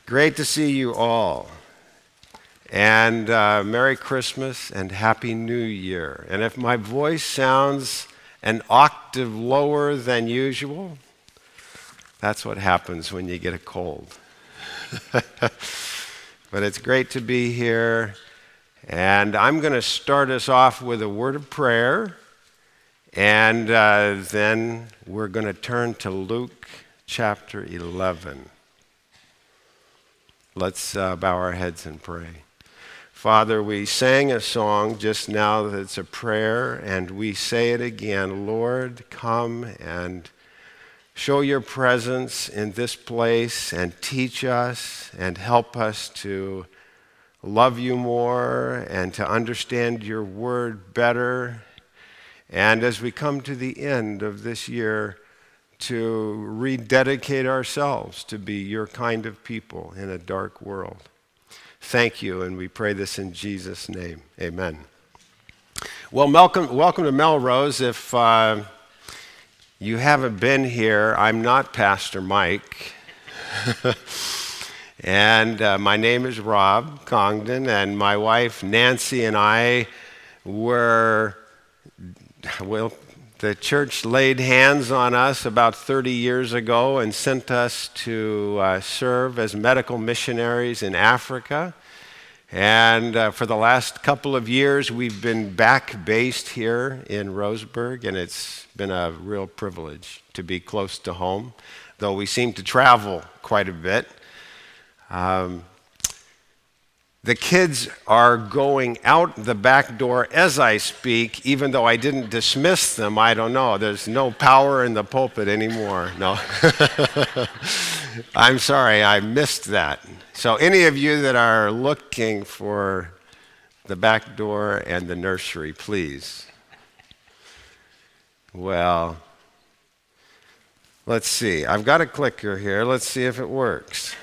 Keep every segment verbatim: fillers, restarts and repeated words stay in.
Great to see you all. And uh, Merry Christmas and Happy New Year. And if my voice sounds an octave lower than usual, that's what happens when you get a cold. But it's great to be here. And I'm going to start us off with a word of prayer. And uh, then we're going to turn to Luke chapter eleven. Let's uh, bow our heads and pray. Father, we sang a song just now that's a prayer, and we say it again. Lord, come and show your presence in this place and teach us and help us to love you more and to understand your word better. And as we come to the end of this year, to rededicate ourselves to be your kind of people in a dark world. Thank you, and we pray this in Jesus' name. Amen. Well, welcome, welcome to Melrose. If uh, you haven't been here, I'm not Pastor Mike. and uh, my name is Rob Congdon, and my wife Nancy and I were, well, the church laid hands on us about thirty years ago and sent us to uh, serve as medical missionaries in Africa. And uh, for the last couple of years, we've been back based here in Roseburg, and it's been a real privilege to be close to home, though we seem to travel quite a bit. Um, The kids are going out the back door as I speak, even though I didn't dismiss them. I don't know. There's no power in the pulpit anymore. No. I'm sorry, I missed that. So any of you that are looking for the back door and the nursery, please. Well, let's see. I've got a clicker here. Let's see if it works.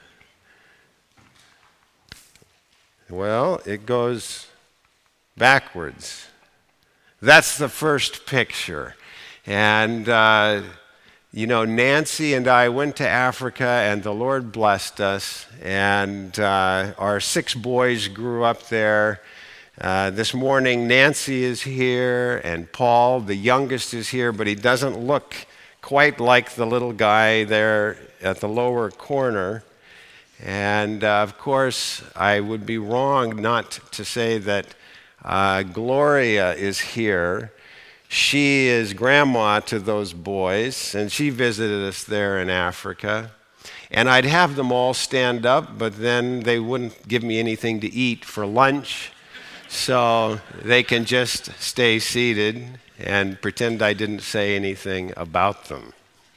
Well, it goes backwards. That's the first picture. And, uh, you know, Nancy and I went to Africa, and the Lord blessed us. And uh, our six boys grew up there. Uh, this morning, Nancy is here, and Paul, the youngest, is here, but he doesn't look quite like the little guy there at the lower corner. And, uh, of course, I would be wrong not to say that uh, Gloria is here. She is grandma to those boys, and she visited us there in Africa. And I'd have them all stand up, but then they wouldn't give me anything to eat for lunch. So they can just stay seated and pretend I didn't say anything about them.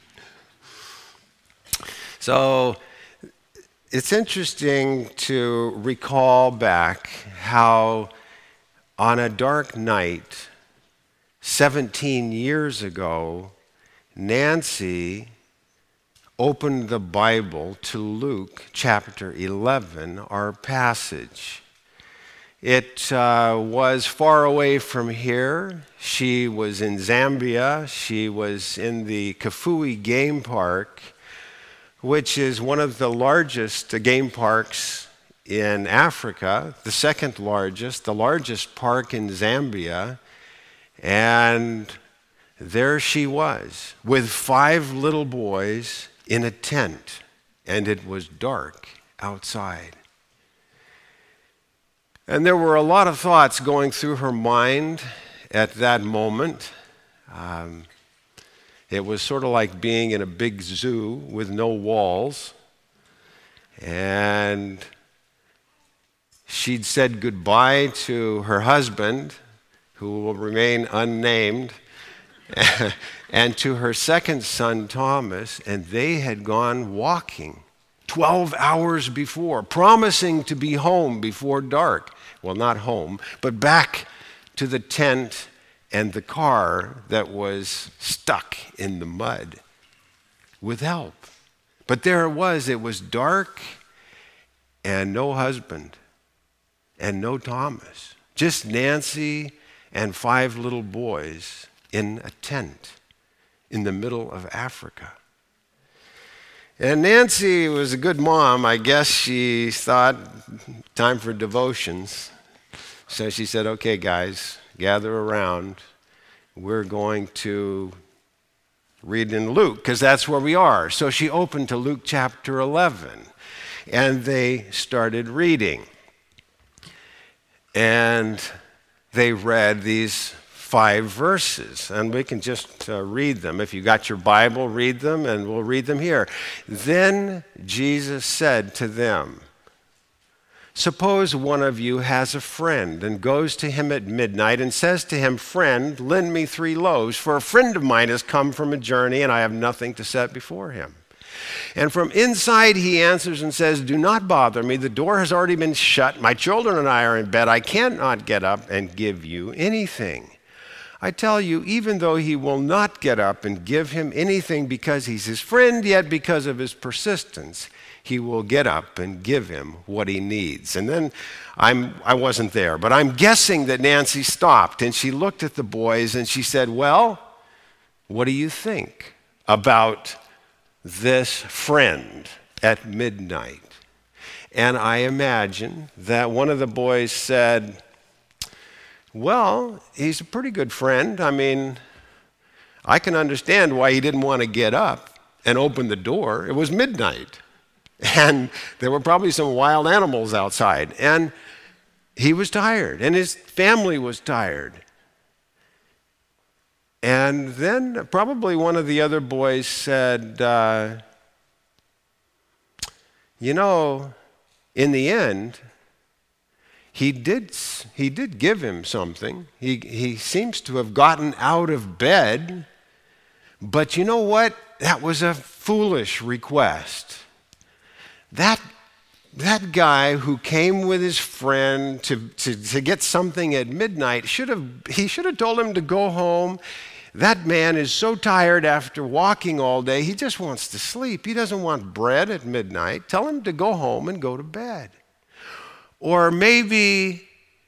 So it's interesting to recall back how on a dark night, seventeen years ago, Nancy opened the Bible to Luke chapter eleven, our passage. It uh, was far away from here. She was in Zambia. She was in the Kafue Game Park, which is one of the largest game parks in Africa, the second largest, the largest park in Zambia. And there she was with five little boys in a tent, and it was dark outside. And there were a lot of thoughts going through her mind at that moment. Um, It was sort of like being in a big zoo with no walls. And she'd said goodbye to her husband, who will remain unnamed, and to her second son, Thomas, and they had gone walking twelve hours before, promising to be home before dark. Well, not home, but back to the tent and the car that was stuck in the mud with help. But there it was. It was dark and no husband and no Thomas. Just Nancy and five little boys in a tent in the middle of Africa. And Nancy was a good mom. I guess she thought, time for devotions. So she said, okay, guys, gather around. We're going to read in Luke, because that's where we are. So she opened to Luke chapter eleven, and they started reading. And they read these five verses, and we can just uh, read them. If you got your Bible, read them, and we'll read them here. Then Jesus said to them, suppose one of you has a friend and goes to him at midnight and says to him, friend, lend me three loaves, for a friend of mine has come from a journey and I have nothing to set before him. And from inside he answers and says, do not bother me. The door has already been shut. My children and I are in bed. I cannot get up and give you anything. I tell you, even though he will not get up and give him anything because he's his friend, yet because of his persistence, he will get up and give him what he needs. And then I'm, I wasn't there, but I'm guessing that Nancy stopped and she looked at the boys and she said, well, what do you think about this friend at midnight? And I imagine that one of the boys said, well, he's a pretty good friend. I mean, I can understand why he didn't want to get up and open the door. It was midnight, and there were probably some wild animals outside, and he was tired, and his family was tired. And then probably one of the other boys said, uh, you know, in the end, He did, he did give him something. He, he seems to have gotten out of bed. But you know what? That was a foolish request. That, that guy who came with his friend to, to, to get something at midnight, should have, he should have told him to go home. That man is so tired after walking all day, he just wants to sleep. He doesn't want bread at midnight. Tell him to go home and go to bed. Or maybe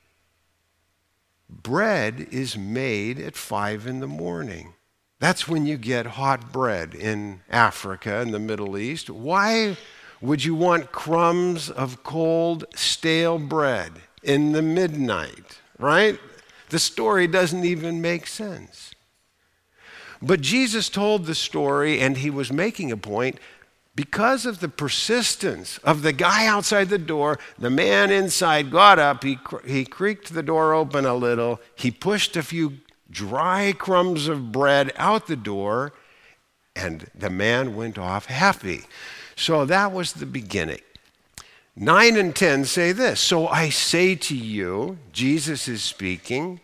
bread is made at five in the morning. That's when you get hot bread in Africa and the Middle East. Why would you want crumbs of cold, stale bread in the midnight, right? The story doesn't even make sense. But Jesus told the story, and he was making a point. Because of the persistence of the guy outside the door, the man inside got up, he, he creaked the door open a little, he pushed a few dry crumbs of bread out the door, and the man went off happy. So that was the beginning. nine and ten say this, so I say to you, Jesus is speaking,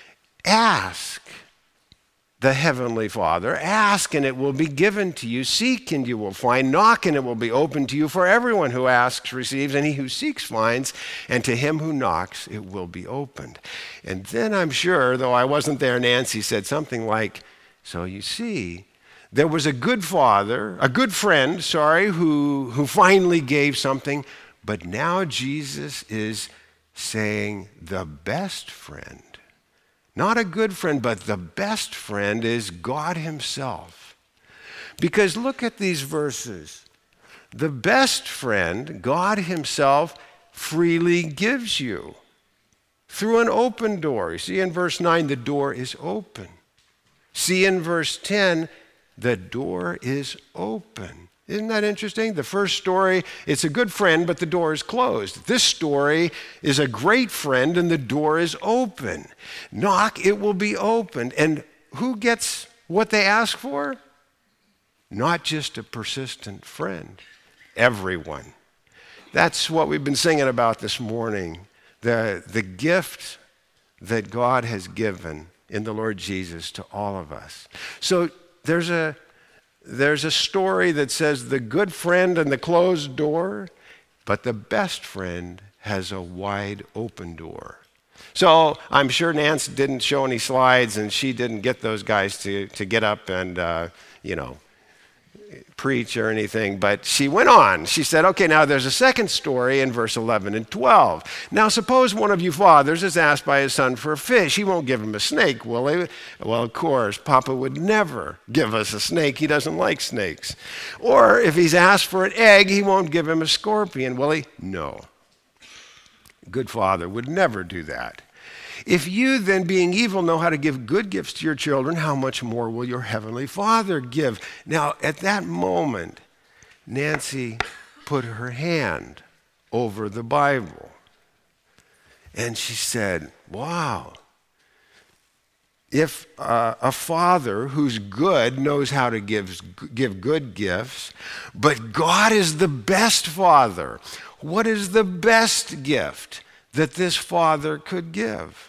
ask the Heavenly Father, ask and it will be given to you, seek and you will find, knock and it will be opened to you. For everyone who asks receives, and he who seeks finds, and to him who knocks it will be opened. And then I'm sure, though I wasn't there, Nancy said something like, so you see, there was a good father, a good friend, sorry, who, who finally gave something, but now Jesus is saying the best friend, not a good friend, but the best friend is God himself. Because look at these verses. The best friend, God himself, freely gives you through an open door. You see in verse nine, the door is open. See in verse ten, the door is open. Isn't that interesting? The first story, it's a good friend, but the door is closed. This story is a great friend, and the door is open. Knock, it will be opened. And who gets what they ask for? Not just a persistent friend, everyone. That's what we've been singing about this morning, the, the gift that God has given in the Lord Jesus to all of us. So there's a There's a story that says the good friend and the closed door, but the best friend has a wide open door. So I'm sure Nance didn't show any slides, and she didn't get those guys to, to get up and, uh, you know, preach or anything, but she went on. She said, okay, now there's a second story in verse eleven and twelve. Now suppose one of you fathers is asked by his son for a fish. He won't give him a snake, will he? Well, of course, Papa would never give us a snake. He doesn't like snakes. Or if he's asked for an egg, he won't give him a scorpion, will he? No. Good father would never do that. If you then, being evil, know how to give good gifts to your children, how much more will your heavenly Father give? Now, at that moment, Nancy put her hand over the Bible, and she said, wow, if uh, a father who's good knows how to give, give good gifts, but God is the best father, what is the best gift that this father could give?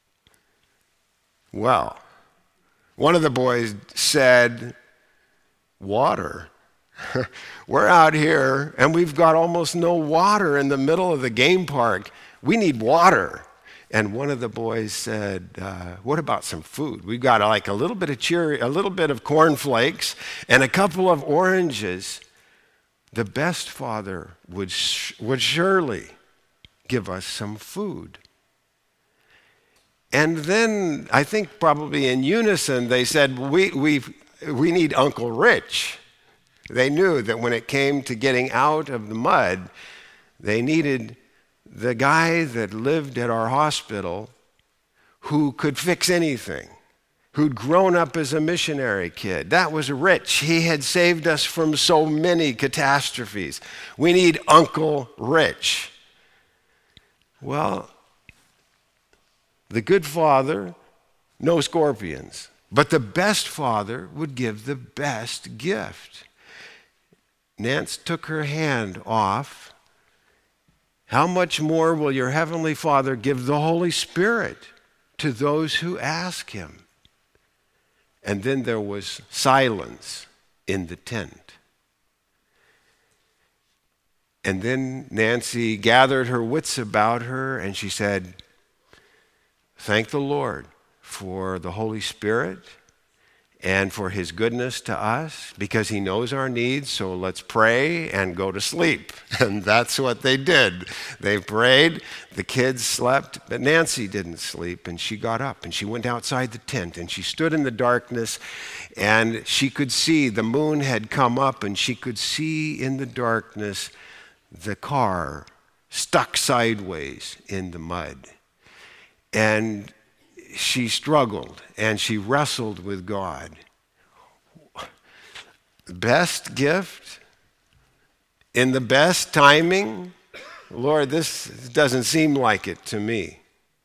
Well, one of the boys said, water. We're out here and we've got almost no water in the middle of the game park. We need water. And one of the boys said, uh, what about some food? We've got like a little bit of cheer, a little bit of cornflakes and a couple of oranges. The best father would, sh- would surely give us some food. And then I think probably in unison they said, we, we, we need Uncle Rich. They knew that when it came to getting out of the mud, they needed the guy that lived at our hospital who could fix anything, who'd grown up as a missionary kid. That was Rich. He had saved us from so many catastrophes. We need Uncle Rich. Well, the good father, no scorpions, but the best father would give the best gift. Nance took her hand off. How much more will your heavenly Father give the Holy Spirit to those who ask him? And then there was silence in the tent. And then Nancy gathered her wits about her and she said, thank the Lord for the Holy Spirit and for his goodness to us because he knows our needs. So let's pray and go to sleep. And that's what they did. They prayed, the kids slept, but Nancy didn't sleep. And she got up and she went outside the tent and she stood in the darkness and she could see the moon had come up and she could see in the darkness the car stuck sideways in the mud. And she struggled and she wrestled with God. Best gift in the best timing? Lord, this doesn't seem like it to me.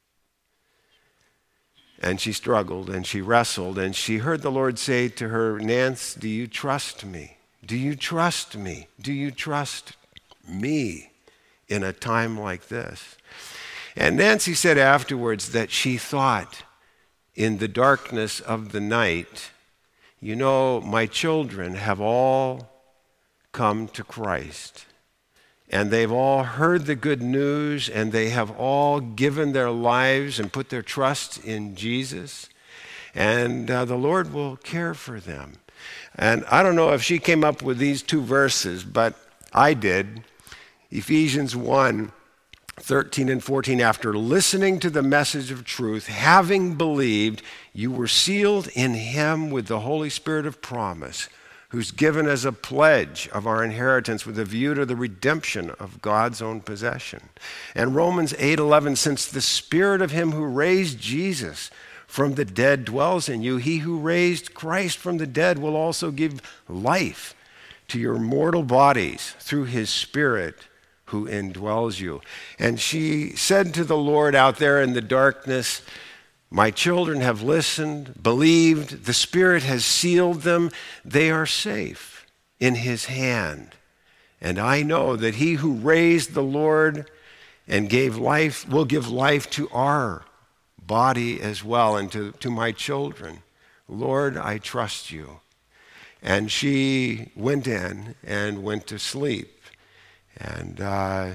And she struggled and she wrestled and she heard the Lord say to her, Nance, do you trust me? Do you trust me? Do you trust me in a time like this? And Nancy said afterwards that she thought in the darkness of the night, you know, my children have all come to Christ. And they've all heard the good news and they have all given their lives and put their trust in Jesus. And uh, the Lord will care for them. And I don't know if she came up with these two verses, but I did. Ephesians one, thirteen and fourteen, after listening to the message of truth, having believed, you were sealed in him with the Holy Spirit of promise, who's given as a pledge of our inheritance with a view to the redemption of God's own possession. And Romans eight eleven, since the Spirit of him who raised Jesus from the dead dwells in you, he who raised Christ from the dead will also give life to your mortal bodies through his Spirit who indwells you. And she said to the Lord out there in the darkness, my children have listened, believed, the Spirit has sealed them. They are safe in his hand. And I know that he who raised the Lord and gave life will give life to our body as well and to, to my children. Lord, I trust you. And she went in and went to sleep. And uh,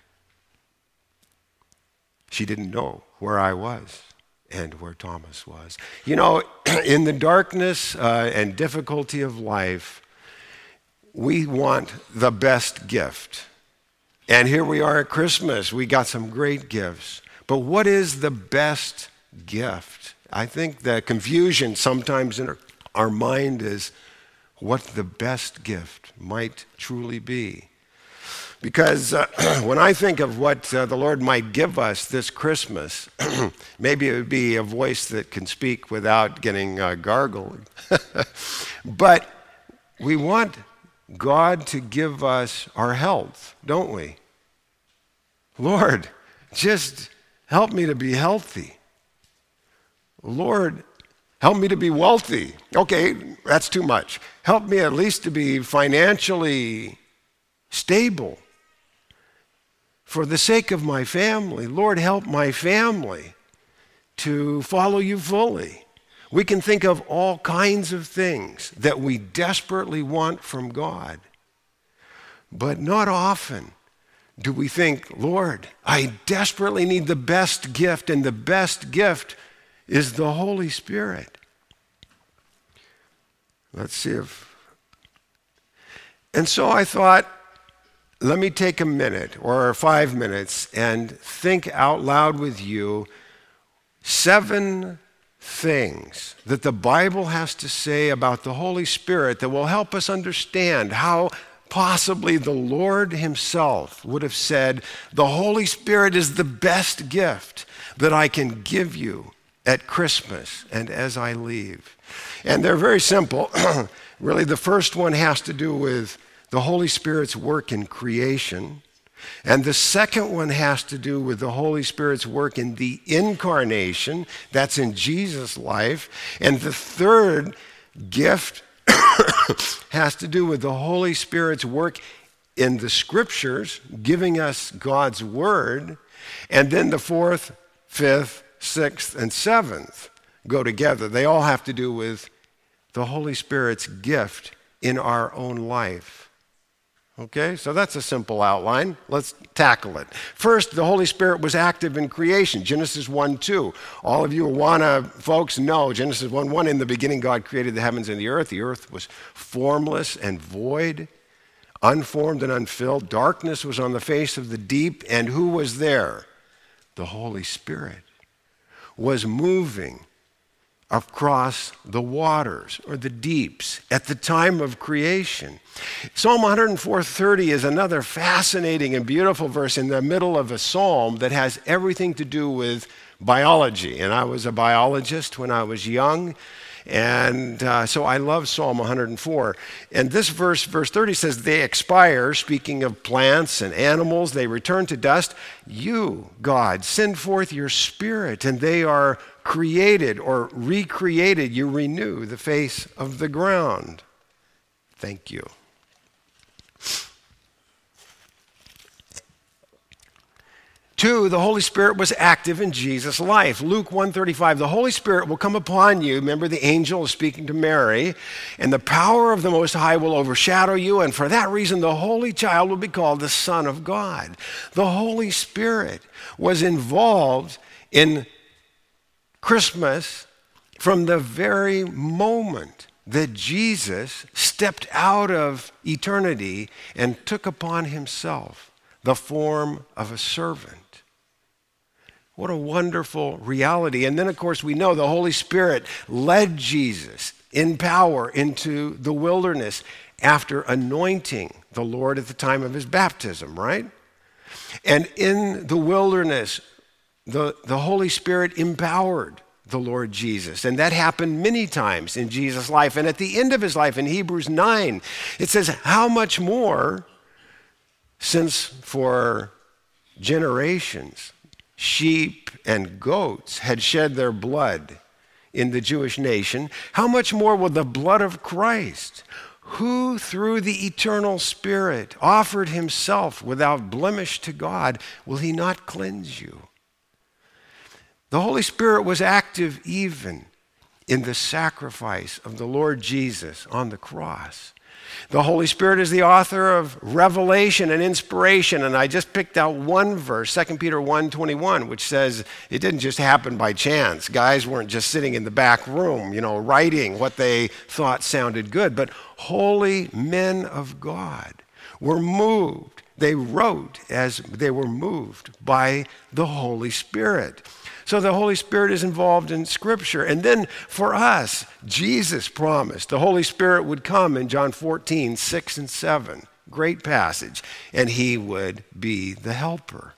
she didn't know where I was and where Thomas was. You know, in the darkness uh, and difficulty of life, we want the best gift. And here we are at Christmas. We got some great gifts. But what is the best gift? I think the confusion sometimes in our, our mind is what the best gift might truly be. Because uh, when I think of what uh, the Lord might give us this Christmas, maybe it would be a voice that can speak without getting uh, gargled. But we want God to give us our health, don't we? Lord, just help me to be healthy. Lord, help me to be wealthy. Okay, that's too much. Help me at least to be financially stable. For the sake of my family, Lord, help my family to follow you fully. We can think of all kinds of things that we desperately want from God. But not often do we think, Lord, I desperately need the best gift, and the best gift is the Holy Spirit. Let's see if... And so I thought, let me take a minute or five minutes and think out loud with you seven things that the Bible has to say about the Holy Spirit that will help us understand how possibly the Lord himself would have said, the Holy Spirit is the best gift that I can give you at Christmas and as I leave. And they're very simple. Really, the first one has to do with the Holy Spirit's work in creation. And the second one has to do with the Holy Spirit's work in the incarnation. That's in Jesus' life. And the third gift has to do with the Holy Spirit's work in the Scriptures, giving us God's Word. And then the fourth, fifth, sixth, and seventh go together. They all have to do with the Holy Spirit's gift in our own life. Okay, so that's a simple outline. Let's tackle it. First, the Holy Spirit was active in creation. Genesis one two. All of you Awana folks know Genesis one one. In the beginning, God created the heavens and the earth. The earth was formless and void, unformed and unfilled. Darkness was on the face of the deep. And who was there? The Holy Spirit was moving across the waters or the deeps at the time of creation. Psalm one four thirty is another fascinating and beautiful verse in the middle of a psalm that has everything to do with biology. And I was a biologist when I was young, and uh, so I love Psalm one oh four. And this verse, verse thirty says, they expire, speaking of plants and animals, they return to dust. You, God, send forth your Spirit, and they are created or recreated. You renew the face of the ground. Thank you. Two, the Holy Spirit was active in Jesus' life. Luke one thirty-five, the Holy Spirit will come upon you. Remember, the angel is speaking to Mary, and the power of the Most High will overshadow you, and for that reason, the Holy Child will be called the Son of God. The Holy Spirit was involved in Christmas from the very moment that Jesus stepped out of eternity and took upon himself the form of a servant. What a wonderful reality. And then, of course, we know the Holy Spirit led Jesus in power into the wilderness after anointing the Lord at the time of his baptism, right? And in the wilderness, the, the Holy Spirit empowered the Lord Jesus. And that happened many times in Jesus' life. And at the end of his life, in Hebrews nine, it says, how much more, since for generations, sheep and goats had shed their blood in the Jewish nation, how much more will the blood of Christ, who through the eternal Spirit offered himself without blemish to God, will he not cleanse you? The Holy Spirit was active even in the sacrifice of the Lord Jesus on the cross. The Holy Spirit is the author of revelation and inspiration. And I just picked out one verse, Second Peter one twenty-one, which says it didn't just happen by chance. Guys weren't just sitting in the back room, you know, writing what they thought sounded good. But holy men of God were moved. They wrote as they were moved by the Holy Spirit. So the Holy Spirit is involved in Scripture. And then for us, Jesus promised the Holy Spirit would come in John fourteen, six and seven. Great passage. And he would be the helper.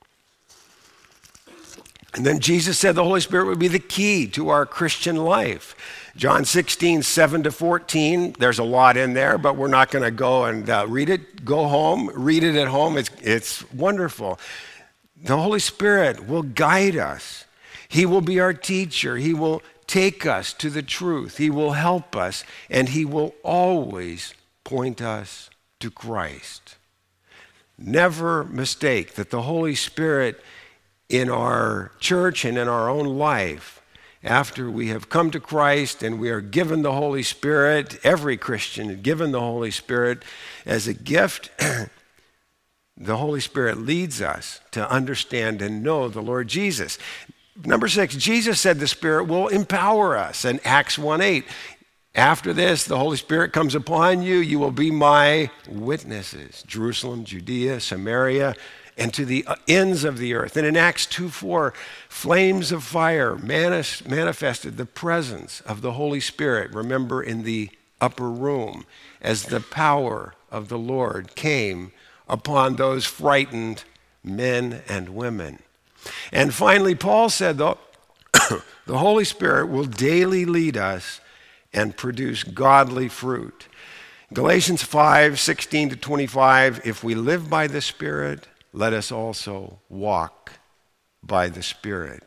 And then Jesus said the Holy Spirit would be the key to our Christian life. John sixteen, seven to fourteen, there's a lot in there, but we're not going to go and uh, read it. Go home, read it at home. It's, it's wonderful. The Holy Spirit will guide us. He will be our teacher. He will take us to the truth. He will help us, and he will always point us to Christ. Never mistake that the Holy Spirit in our church and in our own life, after we have come to Christ and we are given the Holy Spirit, every Christian is given the Holy Spirit as a gift, the Holy Spirit leads us to understand and know the Lord Jesus. Number six, Jesus said the Spirit will empower us in Acts one eight. After this, the Holy Spirit comes upon you, you will be my witnesses. Jerusalem, Judea, Samaria, and to the ends of the earth. And in Acts two four, flames of fire manis- manifested the presence of the Holy Spirit, remember, in the upper room, as the power of the Lord came upon those frightened men and women. And finally, Paul said the, the Holy Spirit will daily lead us and produce godly fruit. Galatians five, sixteen to twenty-five, if we live by the Spirit, let us also walk by the Spirit.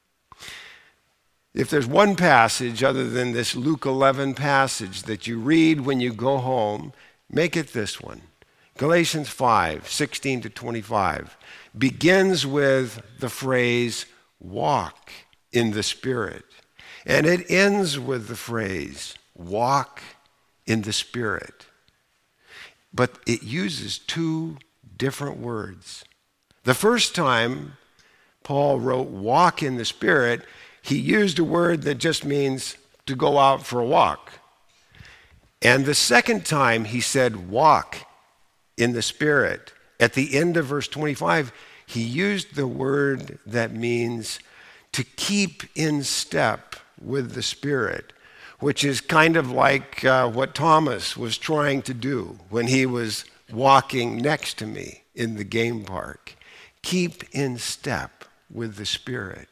If there's one passage other than this Luke eleven passage that you read when you go home, make it this one. Galatians five, sixteen to twenty-five begins with the phrase, walk in the Spirit. And it ends with the phrase, walk in the Spirit. But it uses two different words. The first time Paul wrote walk in the Spirit, he used a word that just means to go out for a walk. And the second time he said walk in the Spirit, at the end of verse twenty-five, he used the word that means to keep in step with the Spirit, which is kind of like uh, what Thomas was trying to do when he was walking next to me in the game park. Keep in step with the Spirit.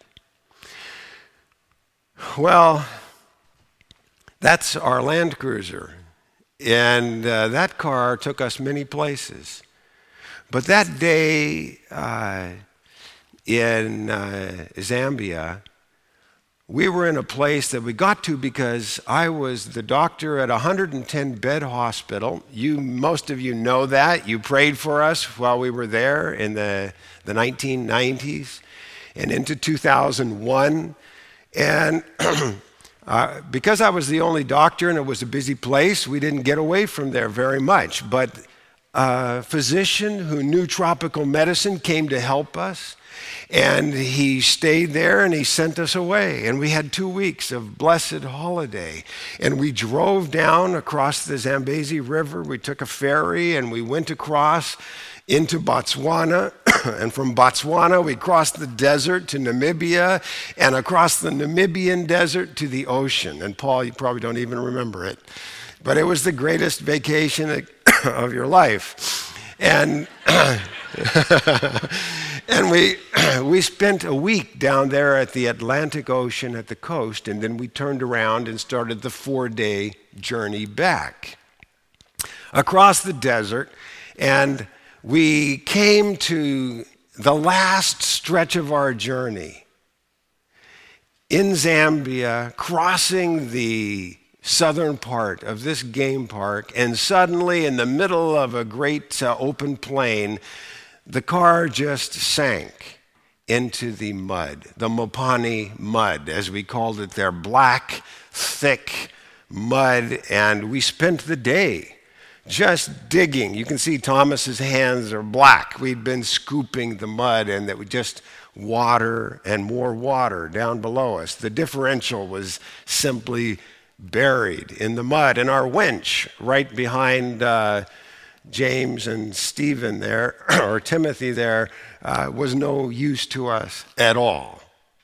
Well, that's our Land Cruiser. And uh, that car took us many places. But that day uh, in uh, Zambia, we were in a place that we got to because I was the doctor at a one hundred ten bed hospital. You, most of you know that. You prayed for us while we were there in the, the nineteen nineties and into two thousand one. And uh, because I was the only doctor and it was a busy place, we didn't get away from there very much. But a physician who knew tropical medicine came to help us. And he stayed there and he sent us away. And we had two weeks of blessed holiday. And we drove down across the Zambezi River. We took a ferry and we went across into Botswana. And from Botswana, we crossed the desert to Namibia and across the Namibian desert to the ocean. And Paul, you probably don't even remember it. But it was the greatest vacation of your life. And and we we spent a week down there at the Atlantic Ocean at the coast, and then we turned around and started the four-day journey back across the desert. And we came to the last stretch of our journey in Zambia, crossing the southern part of this game park, and suddenly in the middle of a great uh, open plain, the car just sank into the mud, the Mopani mud, as we called it there, black, thick mud, and we spent the day just digging. You can see Thomas's hands are black. We'd been scooping the mud, and that would just water and more water down below us. The differential was simply buried in the mud, and our winch right behind uh, James and Stephen there, or Timothy there, uh, was no use to us at all.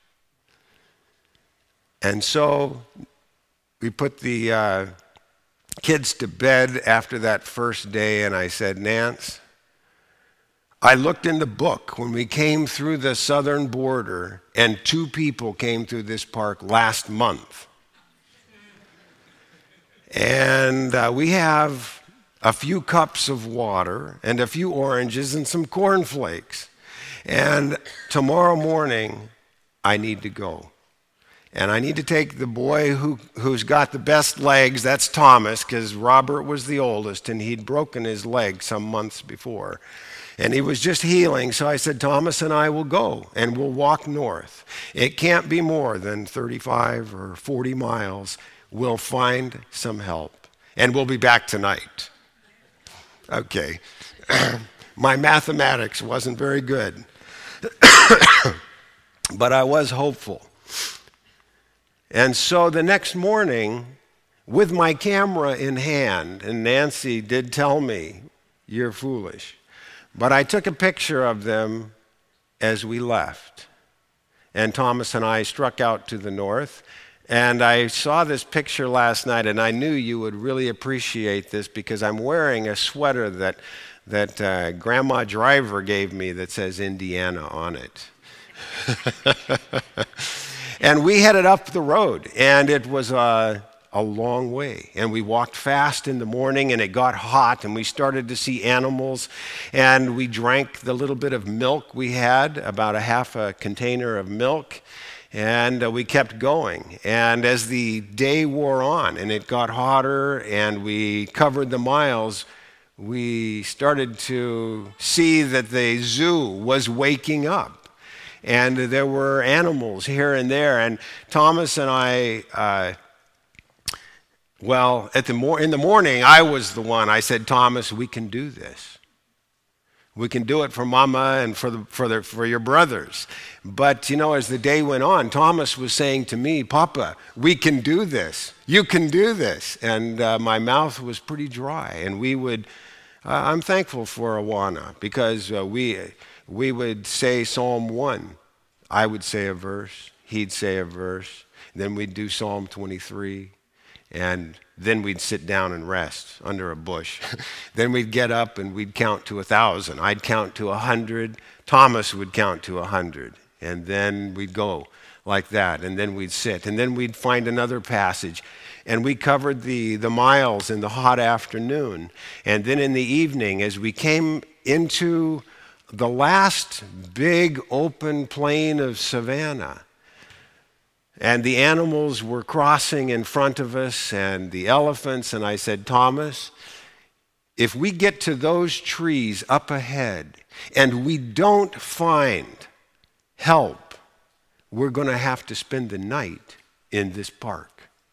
And so we put the uh, kids to bed after that first day, and I said, Nance, I looked in the book when we came through the southern border, and two people came through this park last month. And uh, we have a few cups of water and a few oranges and some cornflakes. And tomorrow morning, I need to go. And I need to take the boy who, who's got the best legs, that's Thomas, because Robert was the oldest, and he'd broken his leg some months before. And he was just healing, so I said, Thomas and I will go, and we'll walk north. It can't be more than thirty-five or forty miles. We'll find some help, and we'll be back tonight. Okay. My mathematics wasn't very good, but I was hopeful. And so the next morning, with my camera in hand, and Nancy did tell me, you're foolish, but I took a picture of them as we left. And Thomas and I struck out to the north, and I saw this picture last night, and I knew you would really appreciate this because I'm wearing a sweater that, that uh, Grandma Driver gave me that says Indiana on it. And we headed up the road, and it was a, a long way. And we walked fast in the morning, and it got hot, and we started to see animals. And we drank the little bit of milk we had, about a half a container of milk, and uh, we kept going. And as the day wore on, and it got hotter, and we covered the miles, we started to see that the zoo was waking up. And there were animals here and there. And Thomas and I, uh, well, at the mor- in the morning, I was the one. I said, Thomas, we can do this. We can do it for Mama and for, the, for, the, for your brothers. But, you know, as the day went on, Thomas was saying to me, Papa, we can do this. You can do this. And uh, my mouth was pretty dry. And we would, uh, I'm thankful for Awana because uh, we... We would say Psalm one. I would say a verse. He'd say a verse. Then we'd do Psalm twenty-three. And then we'd sit down and rest under a bush. Then we'd get up and we'd count to a thousand. I'd count to a hundred. Thomas would count to a hundred. And then we'd go like that. And then we'd sit. And then we'd find another passage. And we covered the, the miles in the hot afternoon. And then in the evening, as we came into the last big open plain of Savannah, and the animals were crossing in front of us, and the elephants, and I said, Thomas, if we get to those trees up ahead and we don't find help, we're going to have to spend the night in this park.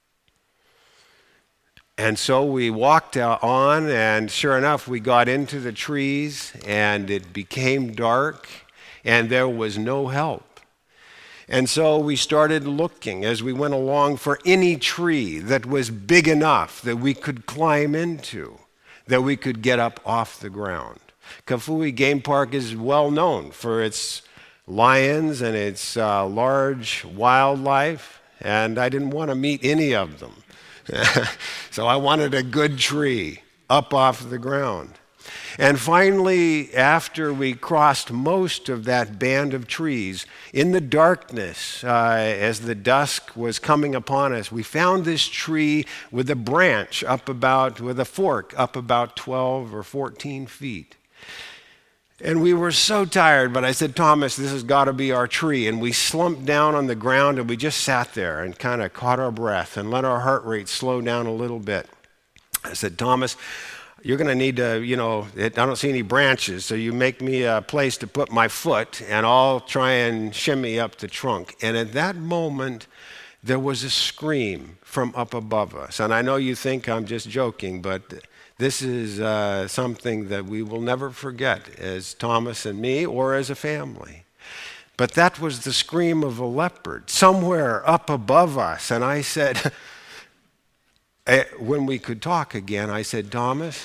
And so we walked on, and sure enough, we got into the trees, and it became dark, and there was no help. And so we started looking as we went along for any tree that was big enough that we could climb into, that we could get up off the ground. Kafui Game Park is well known for its lions and its uh, large wildlife, and I didn't want to meet any of them. So I wanted a good tree up off the ground. And finally, after we crossed most of that band of trees, in the darkness, uh, as the dusk was coming upon us, we found this tree with a branch up about, with a fork up about twelve or fourteen feet. And we were so tired, but I said, Thomas, this has got to be our tree. And we slumped down on the ground, and we just sat there and kind of caught our breath and let our heart rate slow down a little bit. I said, Thomas, you're going to need to, you know, it, I don't see any branches, so you make me a place to put my foot, and I'll try and shimmy up the trunk. And at that moment, there was a scream from up above us. And I know you think I'm just joking, but This is uh, something that we will never forget as Thomas and me or as a family. But that was the scream of a leopard somewhere up above us. And I said, when we could talk again, I said, Thomas,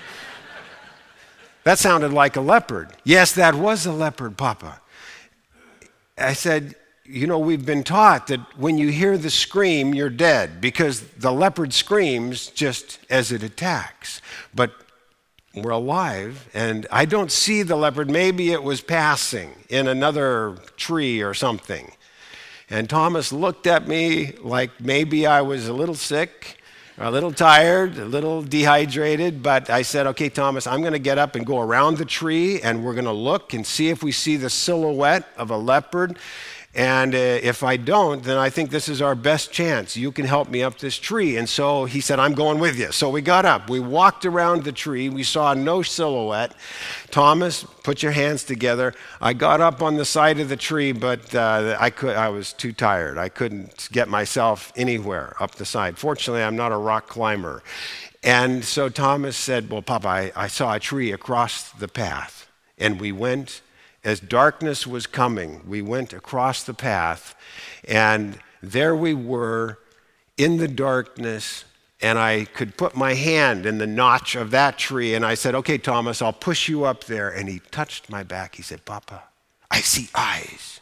that sounded like a leopard. Yes, that was a leopard, Papa. I said, you know, we've been taught that when you hear the scream, you're dead, because the leopard screams just as it attacks. But we're alive, and I don't see the leopard. Maybe it was passing in another tree or something. And Thomas looked at me like maybe I was a little sick, a little tired, a little dehydrated, but I said, okay, Thomas, I'm going to get up and go around the tree, and we're going to look and see if we see the silhouette of a leopard. And uh, if I don't, then I think this is our best chance. You can help me up this tree. And so he said, I'm going with you. So we got up. We walked around the tree. We saw no silhouette. Thomas, put your hands together. I got up on the side of the tree, but uh, I, could, I was too tired. I couldn't get myself anywhere up the side. Fortunately, I'm not a rock climber. And so Thomas said, well, Papa, I, I saw a tree across the path. And we went. As darkness was coming, we went across the path, and there we were in the darkness, and I could put my hand in the notch of that tree, and I said, okay, Thomas, I'll push you up there. And he touched my back. He said, Papa, I see eyes.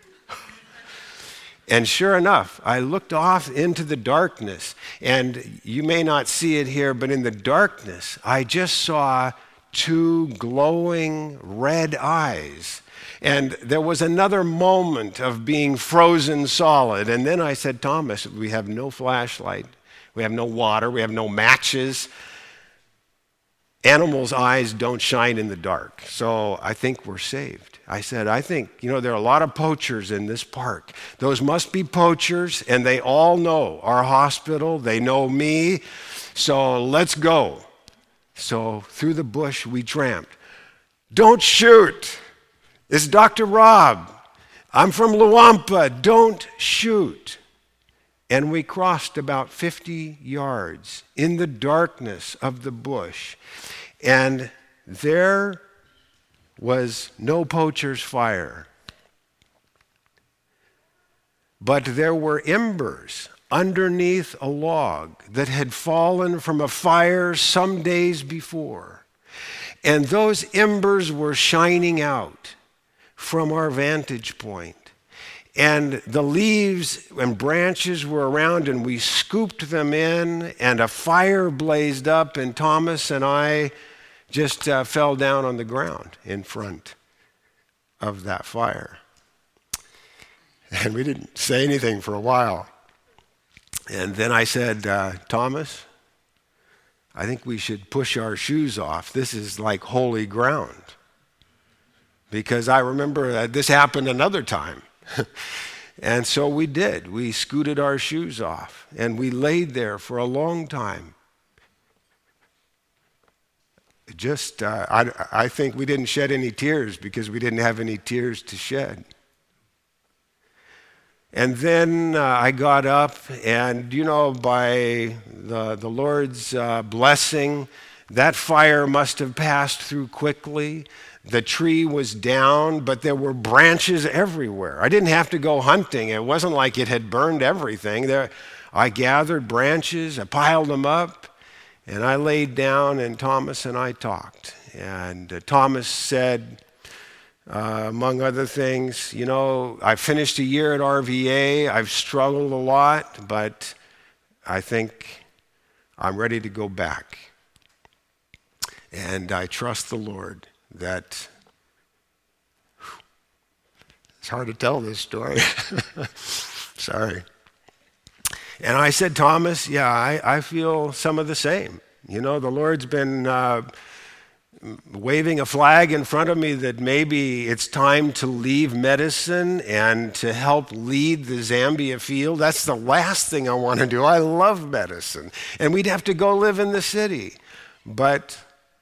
And sure enough, I looked off into the darkness, and you may not see it here, but in the darkness, I just saw two glowing red eyes. And there was another moment of being frozen solid. And then I said, Thomas, we have no flashlight. We have no water. We have no matches. Animals' eyes don't shine in the dark. So I think we're saved. I said, I think, you know, there are a lot of poachers in this park. Those must be poachers, and they all know our hospital. They know me. So let's go. So through the bush we tramped. Don't shoot. It's Doctor Rob. I'm from Luampa. Don't shoot. And we crossed about fifty yards in the darkness of the bush. And there was no poacher's fire. But there were embers underneath a log that had fallen from a fire some days before. And those embers were shining out from our vantage point. And the leaves and branches were around, and we scooped them in, and a fire blazed up, and Thomas and I just uh, fell down on the ground in front of that fire. And we didn't say anything for a while. And then I said, uh, Thomas, I think we should push our shoes off. This is like holy ground. Because I remember that this happened another time. And so we did. We scooted our shoes off, and we laid there for a long time. Just, uh, I, I think we didn't shed any tears because we didn't have any tears to shed. And then uh, I got up, and, you know, by the, the Lord's uh, blessing, that fire must have passed through quickly. The tree was down, but there were branches everywhere. I didn't have to go hunting. It wasn't like it had burned everything. There, I gathered branches, I piled them up, and I laid down, and Thomas and I talked. And uh, Thomas said, Uh, among other things, you know, I finished a year at R V A. I've struggled a lot, but I think I'm ready to go back. And I trust the Lord that, it's hard to tell this story. Sorry. And I said, Thomas, yeah, I, I feel some of the same. You know, the Lord's been uh, waving a flag in front of me that maybe it's time to leave medicine and to help lead the Zambia field. That's the last thing I want to do. I love medicine. And we'd have to go live in the city. But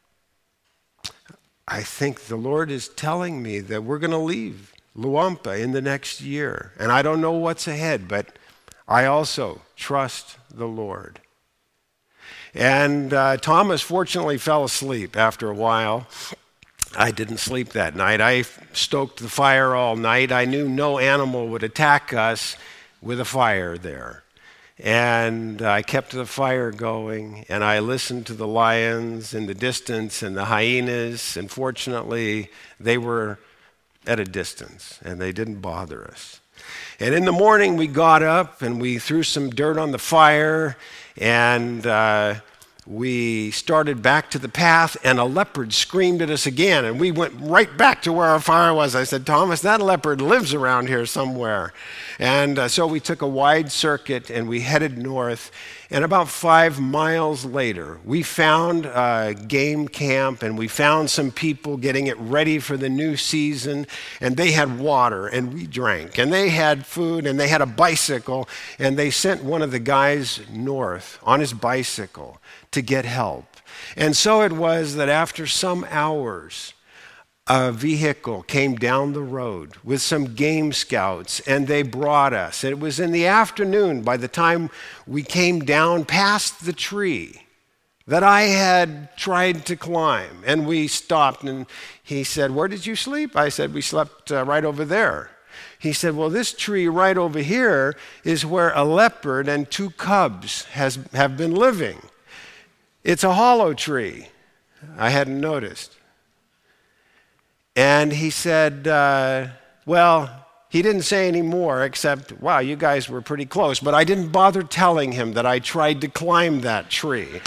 I think the Lord is telling me that we're going to leave Luampa in the next year. And I don't know what's ahead, but I also trust the Lord. And uh, Thomas fortunately fell asleep after a while. I didn't sleep that night. I stoked the fire all night. I knew no animal would attack us with a fire there. And I kept the fire going, and I listened to the lions in the distance and the hyenas, and fortunately, they were at a distance, and they didn't bother us. And in the morning, we got up, and we threw some dirt on the fire, and uh, we started back to the path, and a leopard screamed at us again, and we went right back to where our fire was. I said, Thomas, that leopard lives around here somewhere. And uh, so we took a wide circuit, and we headed north. And about five miles later, we found a game camp, and we found some people getting it ready for the new season, and they had water, and we drank, and they had food, and they had a bicycle, and they sent one of the guys north on his bicycle to get help. And so it was that after some hours, a vehicle came down the road with some game scouts, and they brought us. It was in the afternoon by the time we came down past the tree that I had tried to climb. And we stopped, and he said, where did you sleep? I said, we slept uh, right over there. He said, well, this tree right over here is where a leopard and two cubs has, have been living. It's a hollow tree. I hadn't noticed. And he said, uh, well, he didn't say any more except, wow, you guys were pretty close. But I didn't bother telling him that I tried to climb that tree.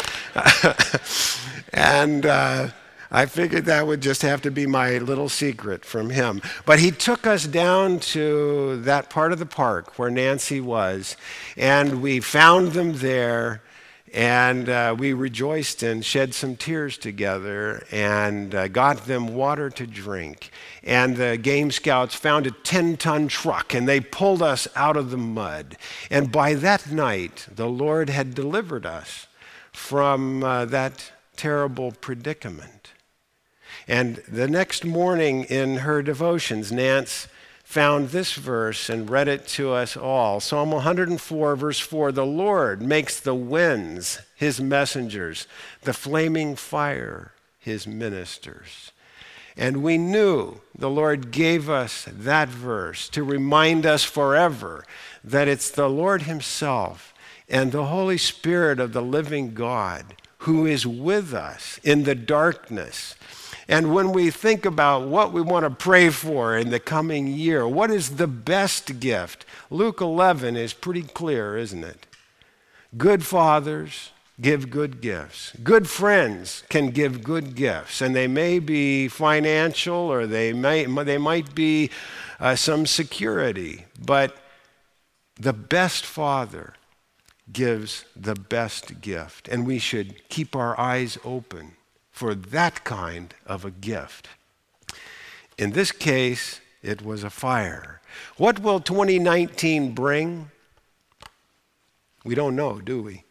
and uh, I figured that would just have to be my little secret from him. But he took us down to that part of the park where Nancy was, and we found them there. And uh, we rejoiced and shed some tears together and uh, got them water to drink. And the game scouts found a ten-ton truck, and they pulled us out of the mud. And by that night, the Lord had delivered us from uh, that terrible predicament. And the next morning in her devotions, Nance found this verse and read it to us all. Psalm one hundred four, verse four, the Lord makes the winds his messengers, the flaming fire his ministers. And we knew the Lord gave us that verse to remind us forever that it's the Lord himself and the Holy Spirit of the living God who is with us in the darkness. And when we think about what we want to pray for in the coming year, what is the best gift? Luke eleven is pretty clear, isn't it? Good fathers give good gifts. Good friends can give good gifts, and they may be financial or they may they might be uh, some security, but the best father gives the best gift, and we should keep our eyes open for that kind of a gift. In this case, it was a fire. What will twenty nineteen bring? We don't know, do we?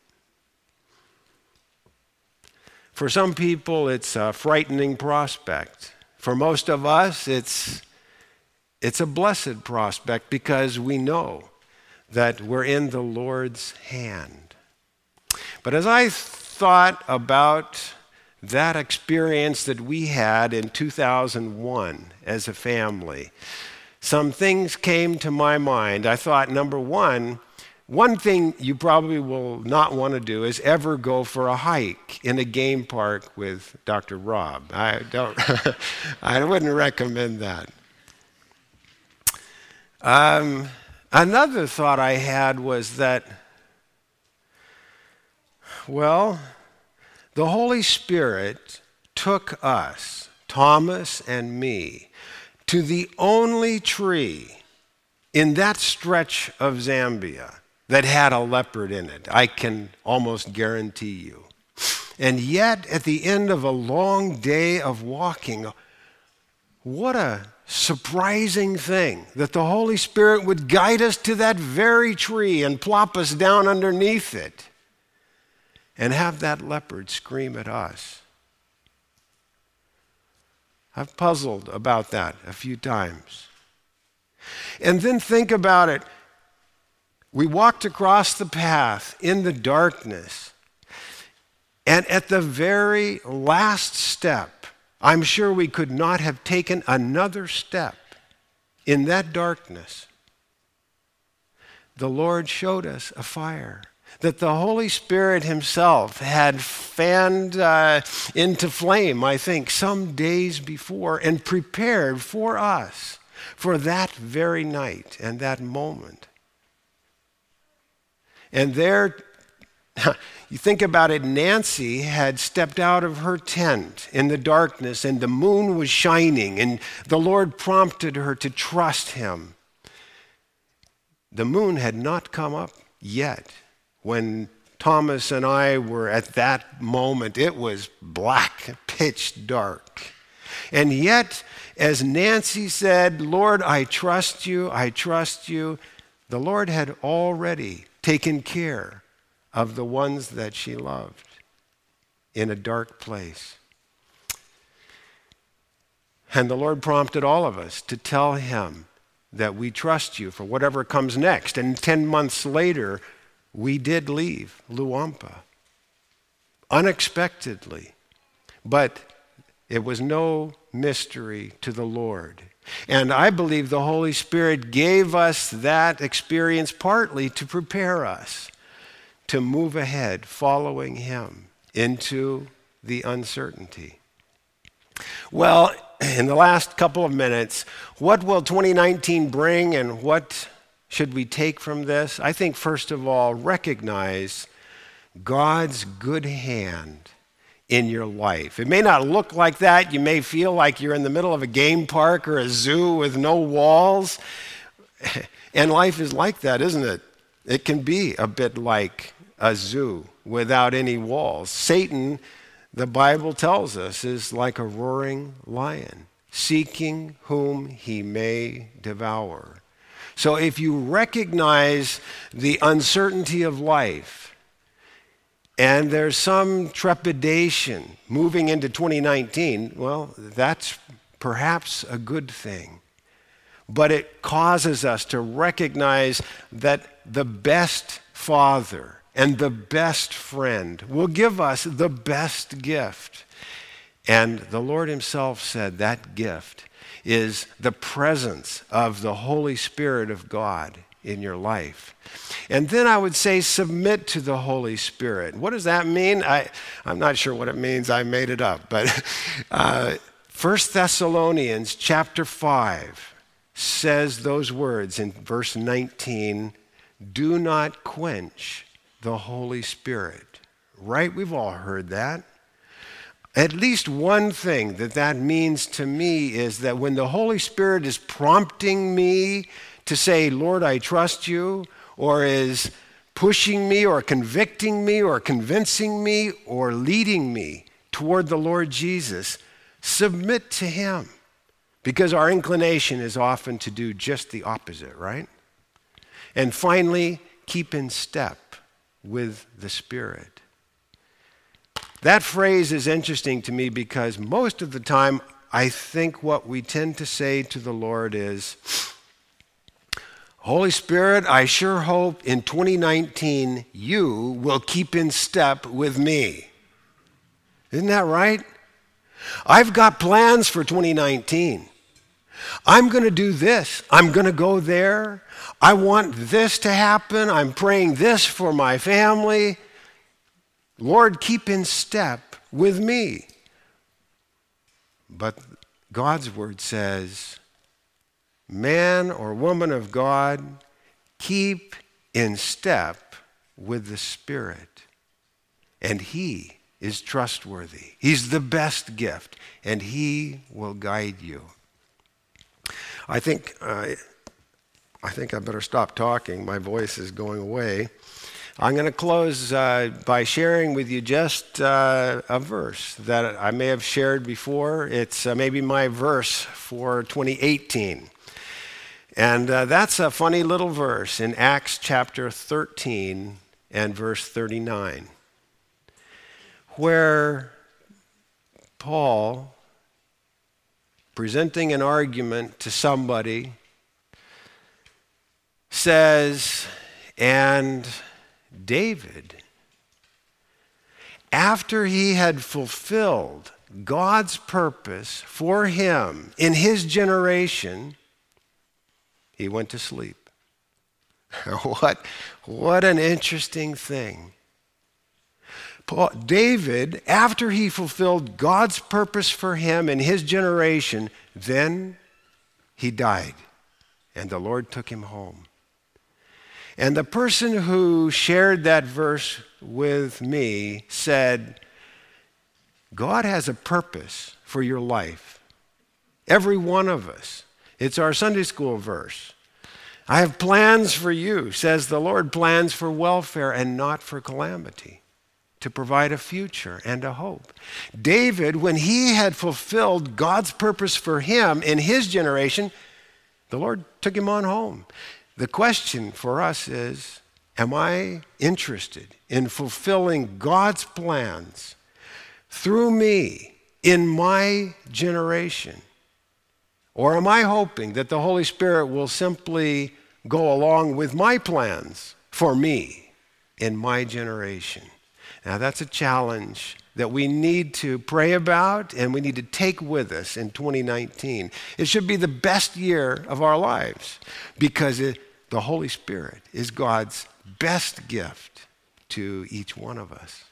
For some people, it's a frightening prospect. For most of us, it's, it's a blessed prospect because we know that we're in the Lord's hand. But as I thought about that experience that we had in two thousand one as a family, some things came to my mind. I thought, number one, one thing you probably will not want to do is ever go for a hike in a game park with Doctor Rob. I don't, I wouldn't recommend that. Um, another thought I had was that, well, the Holy Spirit took us, Thomas and me, to the only tree in that stretch of Zambia that had a leopard in it. I can almost guarantee you. And yet, at the end of a long day of walking, what a surprising thing that the Holy Spirit would guide us to that very tree and plop us down underneath it and have that leopard scream at us. I've puzzled about that a few times. And then think about it. We walked across the path in the darkness, And at the very last step, I'm sure we could not have taken another step in that darkness. The Lord showed us a fire that the Holy Spirit himself had fanned uh, into flame, I think, some days before and prepared for us for that very night and that moment. And there, you think about it, Nancy had stepped out of her tent in the darkness and the moon was shining and the Lord prompted her to trust him. The moon had not come up yet. When Thomas and I were at that moment, it was black, pitch dark. And yet, as Nancy said, Lord, I trust you, I trust you, the Lord had already taken care of the ones that she loved in a dark place. And the Lord prompted all of us to tell him that we trust you for whatever comes next. And ten months later, we did leave Luampa unexpectedly, but it was no mystery to the Lord. And I believe the Holy Spirit gave us that experience partly to prepare us to move ahead following him into the uncertainty. Well, in the last couple of minutes, what will twenty nineteen bring and what should we take from this? I think, first of all, recognize God's good hand in your life. It may not look like that. You may feel like you're in the middle of a game park or a zoo with no walls. And life is like that, isn't it? It can be a bit like a zoo without any walls. Satan, the Bible tells us, is like a roaring lion, seeking whom he may devour. So if you recognize the uncertainty of life, and there's some trepidation moving into twenty nineteen, well, that's perhaps a good thing. But it causes us to recognize that the best father and the best friend will give us the best gift. And the Lord himself said that gift is the presence of the Holy Spirit of God in your life. And then I would say submit to the Holy Spirit. What does that mean? I, I'm not sure what it means. I made it up. But uh, First Thessalonians chapter five says those words in verse nineteen, do not quench the Holy Spirit. Right? We've all heard that. At least one thing that that means to me is that when the Holy Spirit is prompting me to say, Lord, I trust you, or is pushing me or convicting me or convincing me or leading me toward the Lord Jesus, submit to him. Because our inclination is often to do just the opposite, right? And finally, keep in step with the Spirit. That phrase is interesting to me because most of the time, I think what we tend to say to the Lord is, Holy Spirit, I sure hope in twenty nineteen you will keep in step with me. Isn't that right? I've got plans for twenty nineteen. I'm going to do this. I'm going to go there. I want this to happen. I'm praying this for my family. Lord, keep in step with me. But God's word says, man or woman of God, keep in step with the Spirit. And he is trustworthy. He's the best gift, and he will guide you. I think, uh, I think I better stop talking. My voice is going away. I'm going to close uh, by sharing with you just uh, a verse that I may have shared before. It's uh, maybe my verse for twenty eighteen. And uh, that's a funny little verse in Acts chapter thirteen and verse thirty-nine, where Paul, presenting an argument to somebody, says, and David, after he had fulfilled God's purpose for him in his generation, he went to sleep. what, what an interesting thing. Paul, David, after he fulfilled God's purpose for him in his generation, then he died, and the Lord took him home. And the person who shared that verse with me said, God has a purpose for your life. Every one of us. It's our Sunday school verse. I have plans for you, says the Lord, plans for welfare and not for calamity, to provide a future and a hope. David, when he had fulfilled God's purpose for him in his generation, the Lord took him on home. The question for us is, am I interested in fulfilling God's plans through me in my generation? Or am I hoping that the Holy Spirit will simply go along with my plans for me in my generation? Now that's a challenge that we need to pray about and we need to take with us in twenty nineteen. It should be the best year of our lives because it, the Holy Spirit is God's best gift to each one of us.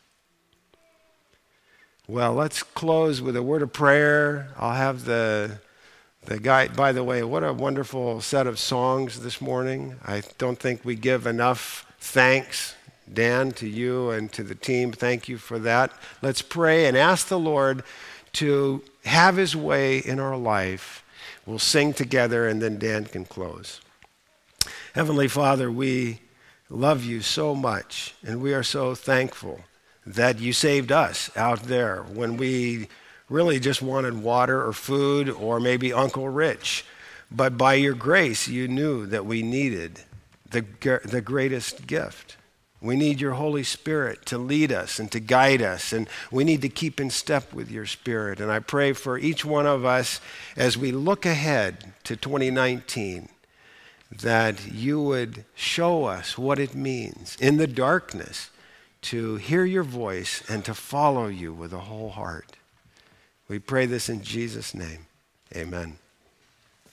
Well, let's close with a word of prayer. I'll have the the guy, by the way, what a wonderful set of songs this morning. I don't think we give enough thanks, Dan, to you and to the team. Thank you for that. Let's pray and ask the Lord to have his way in our life. We'll sing together and then Dan can close. Heavenly Father, we love you so much and we are so thankful that you saved us out there when we really just wanted water or food or maybe Uncle Rich. But by your grace, you knew that we needed the, the greatest gift. We need your Holy Spirit to lead us and to guide us, and we need to keep in step with your Spirit. And I pray for each one of us as we look ahead to twenty nineteen, that you would show us what it means in the darkness to hear your voice and to follow you with a whole heart. We pray this in Jesus' name. Amen.